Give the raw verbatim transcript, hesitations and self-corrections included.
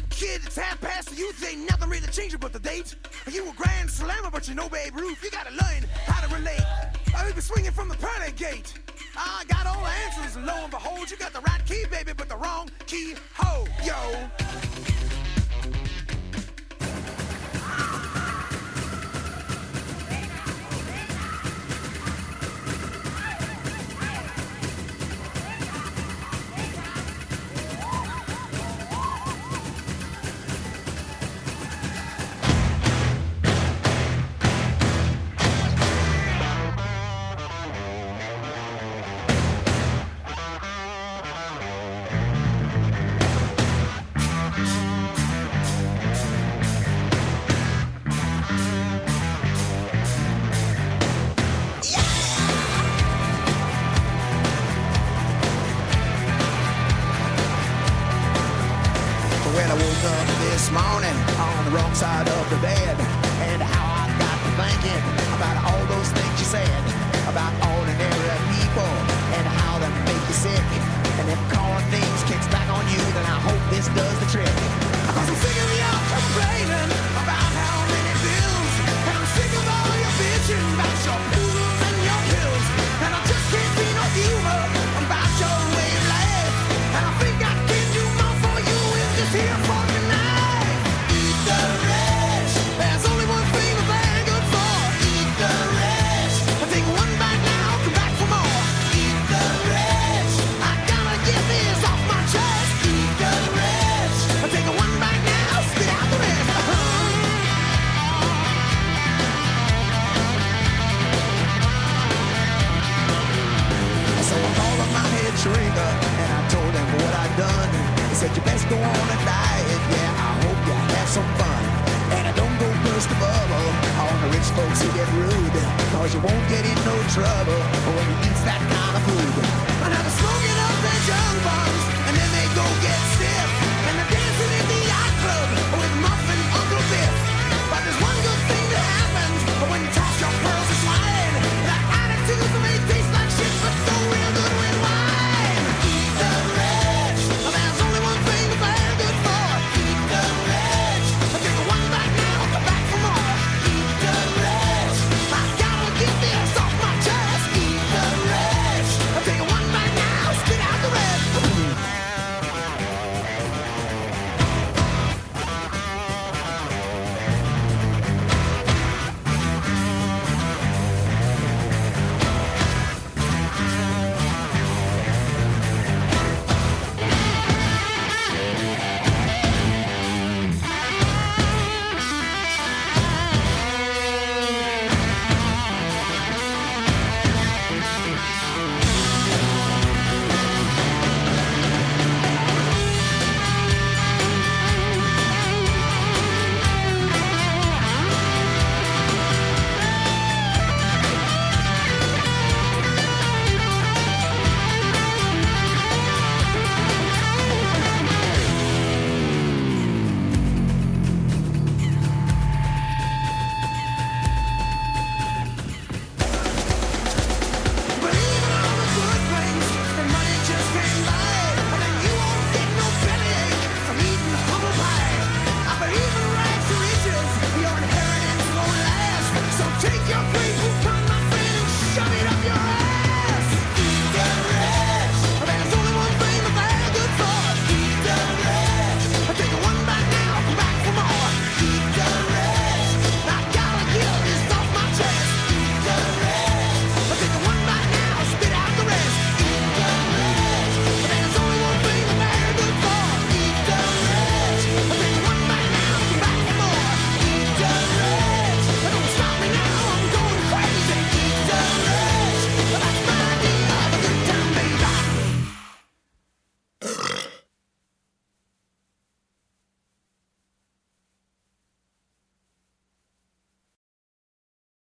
Kid, it's half past the youth, ain't nothing really changing but the date. You a grand slammer, but you know Babe Ruth. You gotta learn how to relate. I be swinging from the pearly gate. I got all the answers, and lo and behold, you got the right key, baby, but the wrong key. Ho, yo. This morning on the wrong side of the bed, and how I got to thinking about all those things you said about ordinary people and how they make you sick, and if calling things kicks back on you, then I hope this does the trick. Cause I'm sick of y'all complaining about how many bills, and I'm sick of all your bitching about your poodles and your pills, and I just can't see no humor about your way of life, and I think I can do more for you in this here fucking night. There's only one thing that they're good for. Eat the rest. I take one bite now, come back for more. Eat the rest. I gotta get this off my chest. Eat the rest. I take one bite now, spit out the rest. Uh-huh. So I called up my head shrieker, and I told him what I'd done. He said, you best go on and diet. Yeah, I hope you have some fun. And I don't go burst the bubble on the rich folks who get rude, cause you won't get in no trouble when you eat that kind of food.